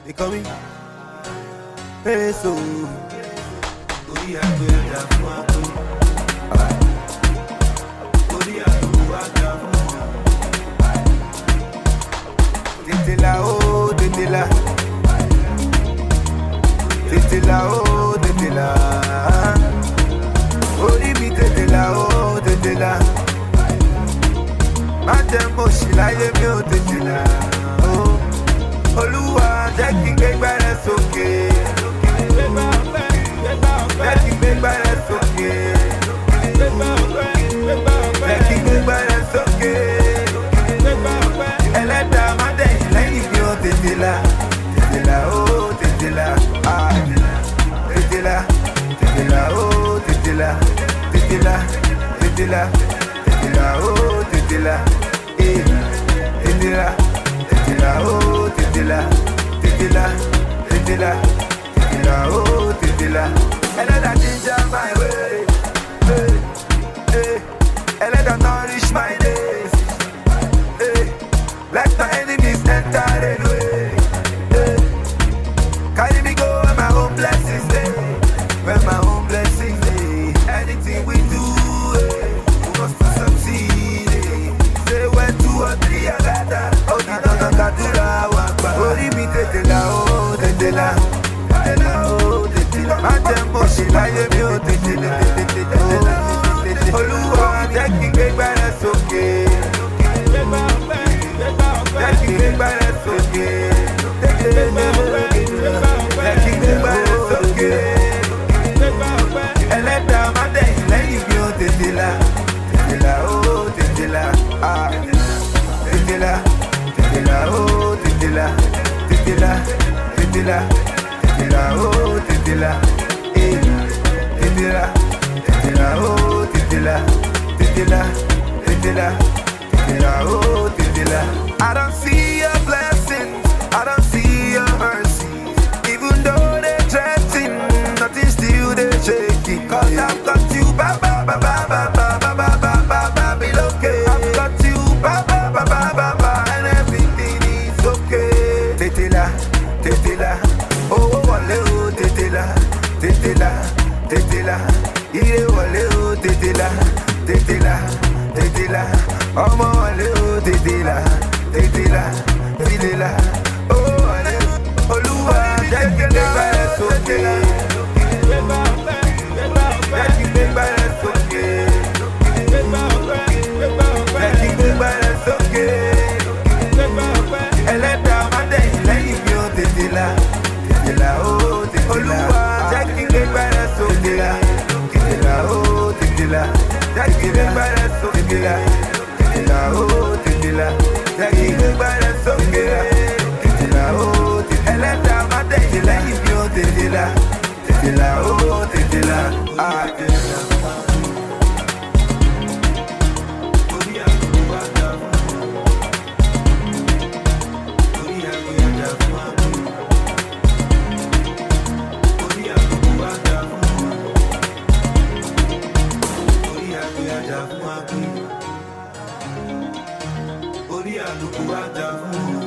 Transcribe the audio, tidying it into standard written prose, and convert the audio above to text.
They call me Peso. Orí àgbẹ̀ ọjà fún àpò. Orí àgbẹ̀ ọjà fún àpò. Tètè là ó, tètè là. Tètè là ó, tètè là. Orí mi tètè là ó, tètè là. Má jẹ́ mo ṣì láyé mi ò tètè là. Olúwa jẹ́ kí n gbégbá rẹ sókè. Jẹ́ kí n gbégbá rẹ sókè. Jẹ́ kí n gbégbá rẹ sókè. Ẹlẹ́dàá má dẹ̀yìn lẹ́yìn mi ò tètè là. Tètè là ó, tètè là. Tètè là, tètè là ó, tètè là. Tètè là, tètè là. Tètè là ó, tètè là. Tètè là. Tètè là, oh, tètè là, tètè là, tètè là, tètè là, oh, tètè là. Ẹlẹ́dàá ginger my way, hey, hey. Ẹlẹ́dàá nourish my days, hey. Let my enemies enter the way, hey. Carry me go where my own blessings dey, where my own blessings dey. Anything we do, hey, we must to succeed, hey. Say where 2 or 3 are gathered. Kadura wapa. Orí mi tètè là ó, tètè là. Tètè là ó, tètè là. Má jẹ́ mo ṣì láyé mi ò tètè là. Olúwa jẹ́ kí n gbégbá rẹ sókè. Jẹ́ kí n gbégbá rẹ sókè. Jẹ́ kí n gbégbá rẹ sókè. Ẹlẹ́dàá má dẹ̀yìn lẹ́yìn mi ò tètè là. Tètè là ó, tètè là. Tètè là. Tètè là, oh, tètè là, tètè là, tètè là, tètè là, oh, tètè là, tètè là, tètè là, oh, tètè là, tètè là, tètè là, tètè là, oh, tètè là. I don't see your blessings, I don't see your mercy. Even though they threaten, nothing still they shaking. Cause I've got you, ba ba ba ba ba ba ba ba ba ba ba below. I've got you, ba ba ba ba ba ba. Tètè là, owó wọlé o, tètè là, tètè là, tètè là, ire wọlé o, tètè là, tètè là, tètè là, ọmọ wọlé o, tètè là, tètè là, tètè là, owó wọlé o, Olúwa jẹ́ kí n gbégbá rẹ sókè. Jẹ́ kí n gbégbá rẹ sókè. Jẹ́ kí n gbégbá rẹ sókè. Ẹlẹ́dàá má dẹ̀yìn lẹ́yìn mi ò tètè là. Tètè là ó, tètè là. Olúwa jẹ́ kí n gbégbá rẹ sókè. Tètè là ó, tètè là. Jẹ́ kí n gbégbá rẹ sókè. Tètè là ó, tètè là. Jẹ́ kí n gbégbá rẹ sókè. Tètè là ó, tètè là. Ẹlẹ́dàá má dẹ̀yìn lẹ́yìn mi ò tètè là. Tètè là ó, tètè là. Tètè là. Orí àlùkò àjà fún